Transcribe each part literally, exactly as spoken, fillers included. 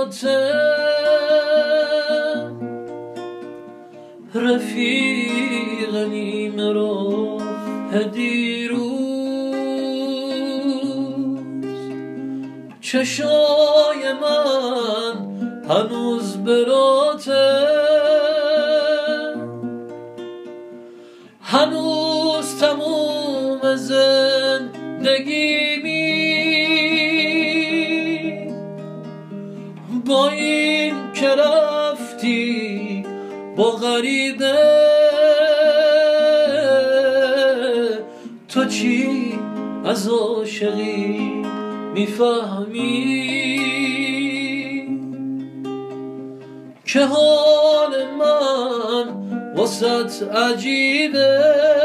رفیق نیمه رو دیروز چشای من هنوز براته، هنوز تموم زندگیمی با این که رفتی با غریبه. تو چی از عاشقی میفهمی که حال من واسط عجیبه؟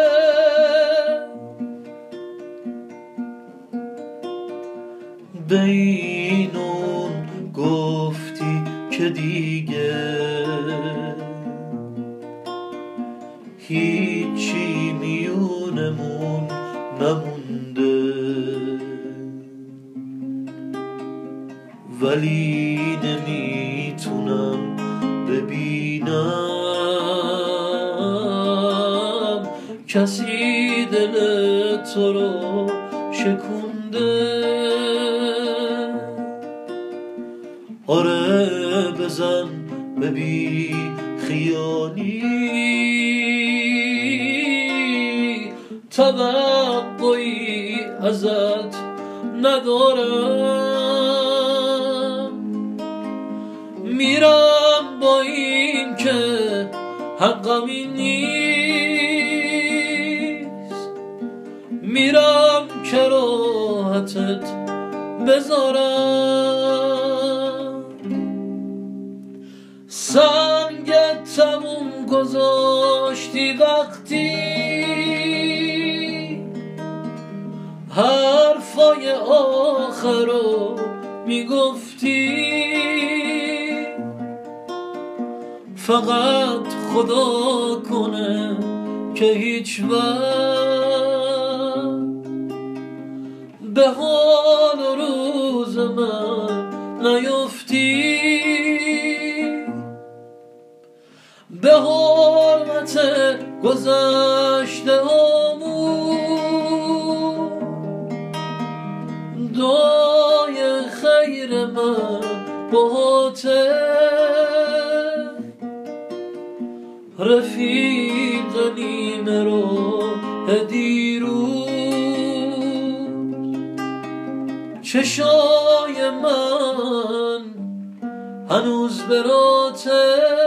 به اینون گفتی که دیگه هیچی میونمون نمونده، ولی نمیتونم ببینم کسی دل تو رو شکونده. آره بزن ببی خیالی توقعی ازت ندارم، میرم با این که حقمی نیست، میرم که راحتت بذارم. سنگت تموم گذاشتی وقتی حرفای آخر رو میگفتی، فقط خدا کنه که هیچ وقت به حال و روز من نیفتی. به حرمت گذشته آمون دعای خیر من باته، رفیق نیمه رو دیروز چشای من هنوز براته.